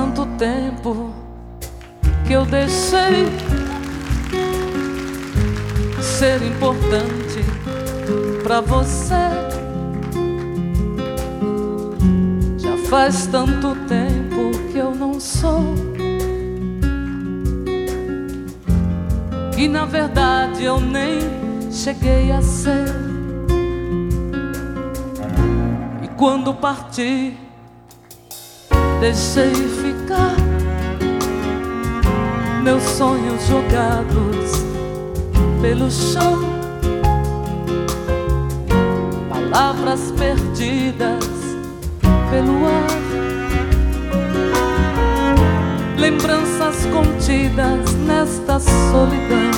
tanto tempo que eu deixei ser importante pra você. Já faz tanto tempo que eu não sou, e na verdade eu nem cheguei a ser. E quando parti, deixei ficar meus sonhos jogados pelo chão, palavras perdidas pelo ar, lembranças contidas nesta solidão.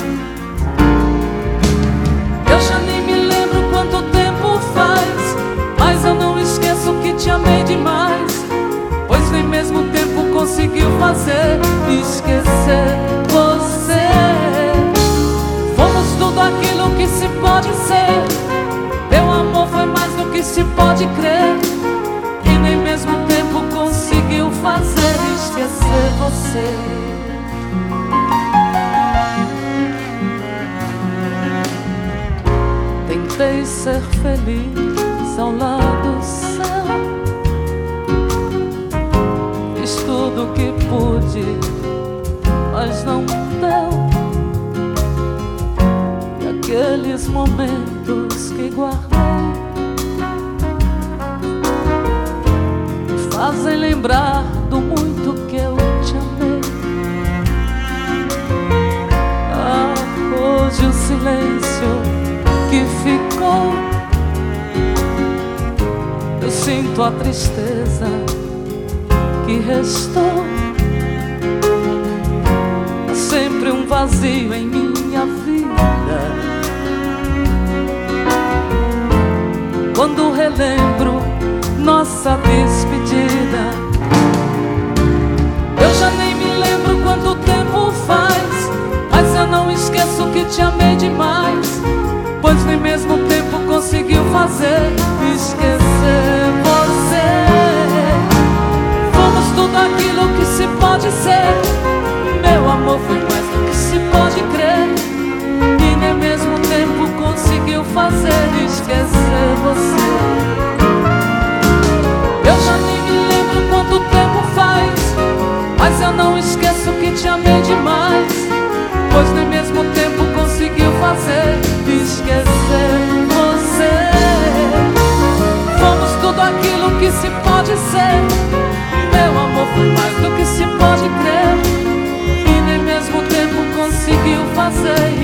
Eu já nem me lembro quanto tempo faz, mas eu não esqueço que te amei demais, pois nem mesmo o tempo conseguiu fazer esquecer você. Fomos tudo aquilo que se pode ser, teu amor foi mais do que se pode crer, e nem mesmo o tempo conseguiu fazer esquecer você. Tentei ser feliz ao lado do céu, fiz tudo o que pude, mas não deu. E aqueles momentos que guardei me fazem lembrar do muito que eu te amei. Ah, hoje o silêncio que ficou, eu sinto a tristeza que restou. Há sempre um vazio em minha vida quando relembro nossa despedida. Eu já nem me lembro quanto tempo faz, mas eu não esqueço que te amei demais, pois nem mesmo o tempo conseguiu fazer esquecer você. Fomos tudo aquilo que se pode ser, meu amor foi mais do que se pode crer, e nem mesmo o tempo conseguiu fazer esquecer você. Eu já nem me lembro quanto tempo faz, mas eu não esqueço que te amei demais, pois nem mesmo o tempo conseguiu fazer esquecer você. Fomos tudo aquilo que se pode ser, meu amor foi mais do que se pode crer, e nem mesmo o tempo conseguiu fazer